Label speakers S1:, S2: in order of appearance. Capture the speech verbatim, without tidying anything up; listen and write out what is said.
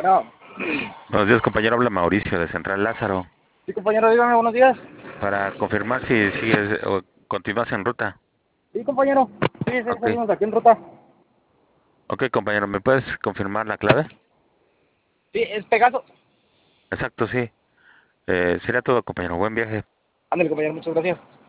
S1: Bueno,
S2: Buenos días, compañero. Habla Mauricio de Central Lázaro.
S1: sí, compañero, dígame, buenos días.
S2: Para confirmar si sigues o continúas en ruta.
S1: Sí, compañero, sí, sí,
S2: Ok.
S1: seguimos aquí en ruta.
S2: Ok, compañero, ¿me puedes confirmar la clave?
S1: Sí, es Pegaso.
S2: Exacto, sí. Eh, sería todo, compañero. Buen viaje.
S1: Ándale, compañero, muchas gracias.